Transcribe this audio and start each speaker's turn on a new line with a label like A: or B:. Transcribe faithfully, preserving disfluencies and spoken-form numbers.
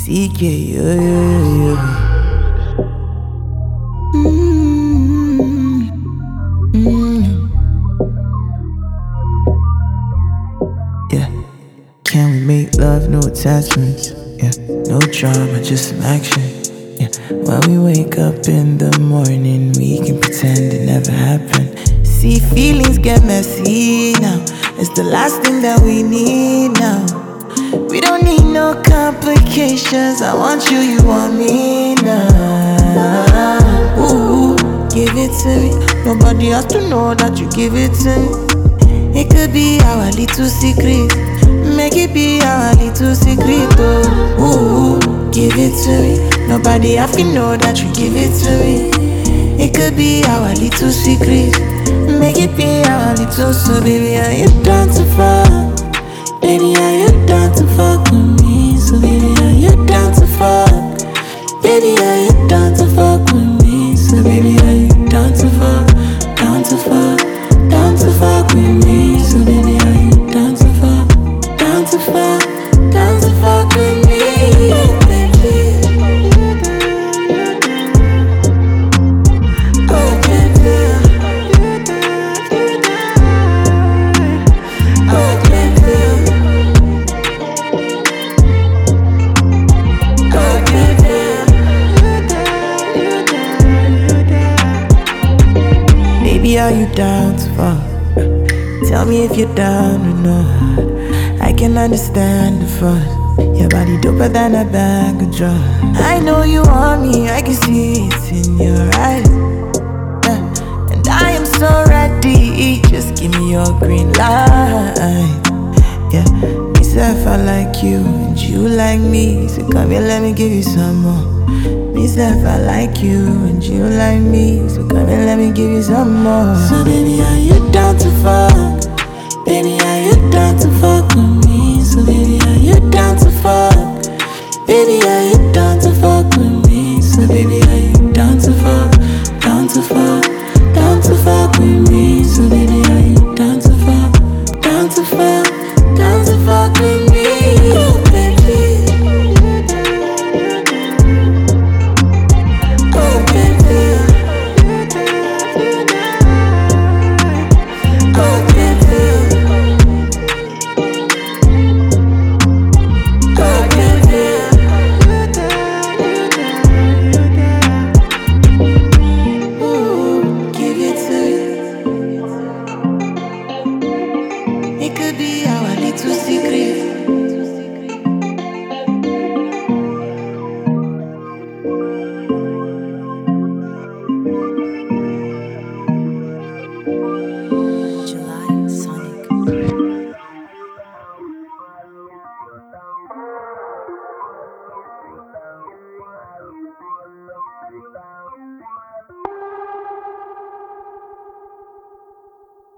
A: C K, yo, yo, yo, yo. Mm-hmm. Mm-hmm. Yeah. Can we make love, no attachments? Yeah. No drama, just some action. Yeah. When we wake up in the morning, we can pretend it never happened. See, feelings get messy now. It's the last thing that we need now. We don't need no complications. I want you, you want me now. Ooh, give it to me. Nobody has to know that you give it to me. It could be our little secret. Make it be our little secret. Oh, ooh, give it to me. Nobody have to know that you give it to me. It could be our little secret. Make it be our little. So baby, are you down to fuck? Baby, are you down to fuck with me? So baby, are you down to fuck? Baby, are you down to fuck with me? So baby, are you down to fuck? Down to fuck, down to fuck with me? So baby, are you down to fuck? Down to fuck, down to fuck with me? Baby, are you down to fuck? Tell me if you're down or not. I can understand the fun. Your body doper than a bag of drugs. I know you want me, I can see it in your eyes. Yeah. And I am so ready, just give me your green light. Yeah, myself I like you, and you like me. So come here, let me give you some more. Myself, I like you and you like me. So come and let me give you some more. So baby, are you down to fuck? Baby, are you down to fuck with me? So baby, are you down to fuck? Baby, are you